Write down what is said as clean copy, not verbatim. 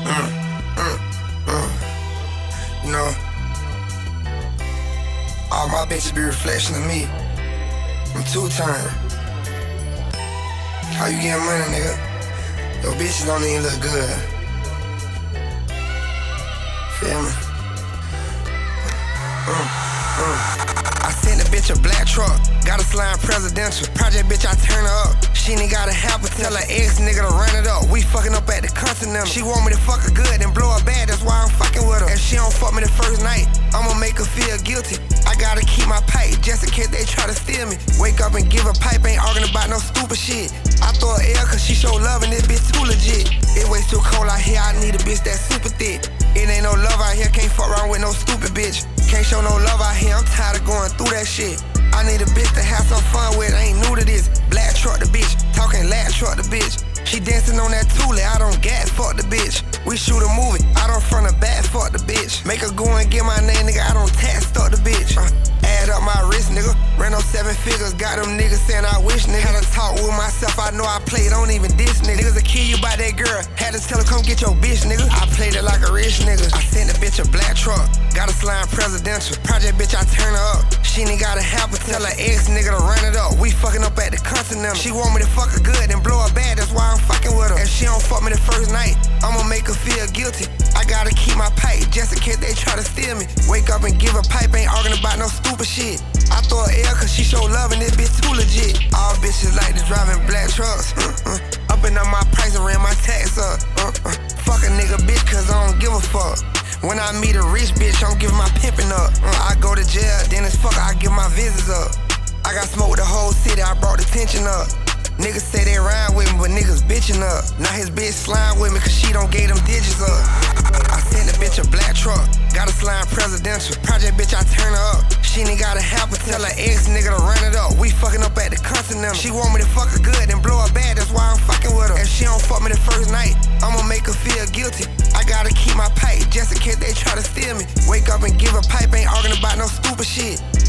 You know, all my bitches be reflection of me. I'm two-time. How you getting money, nigga? Your bitches don't even look good. Feel me? I sent a bitch a black truck, got a slime presidential. Project bitch, I turn her up. She ain't gotta have potential. Tell her ex nigga to run it up. We fucking up at the Continental. She want me to fuck her good and blow her bad, that's why I'm fucking with her. If she don't fuck me the first night, I'ma make her feel guilty. I gotta keep my pipe just in case they try to steal me. Wake up and give a pipe, ain't arguing about no stupid shit. I throw her L cause she show love and this bitch too legit. It way too cold out here, I need a bitch that's super thick. It ain't no love out here, can't fuck around with no stupid bitch. Can't show no love out here, I'm tired of going through that shit. I need a bitch to have some fun with, I ain't new to this. Black truck the bitch, talking lad truck the bitch. She dancing on that Thule, I don't gas, fuck the bitch. We shoot a movie, I don't front a back, fuck the bitch. Make her go and get my name, nigga, I don't tax, stuck the bitch. Add up my wrist, nigga, ran on 7 figures. Got them niggas saying I wish, nigga. Had to talk with myself, I know I played, don't even diss, nigga. Niggas will kill you by that girl, had to tell her come get your bitch, nigga. I played it like a rich nigga. I sent a bitch a black truck, got a slime presidential. Project bitch, I turn her up. She ain't gotta have potential. Tell her ex nigga to run it up. We fucking up at the Continental. She want me to fuck her good and blow her bad, that's why I'm fucking with her. If she don't fuck me the first night, I'ma make her feel guilty. I gotta keep my pipe just in case they try to steal me. Wake up and give a pipe, ain't arguing about no stupid shit. I throw her L cause she show love and this bitch too legit. All bitches like to driving black trucks. Upping up my price and ran my tax up. Fuck a nigga bitch cause I don't give a fuck. When I meet a rich bitch, I'm giving my pimpin' up. I go to jail, then it's fuck, I give my visits up. I got smoke with the whole city, I brought the tension up. Niggas say they ride with me, but niggas bitchin' up. Now his bitch slime with me cause she don't get them digits up. I sent a bitch a black truck, got a slime presidential. Project bitch, I turn her up. She ain't gotta have potential. Tell her ex nigga to run it up. We fucking up at the Continental. She want me to fuck her good and blow her bad, that's why I'm fucking with her. If she don't fuck me the first night, I'ma make her feel guilty. I gotta keep my pipe just in case they try to steal me. Wake up and give a pipe, ain't arguing about no stupid shit.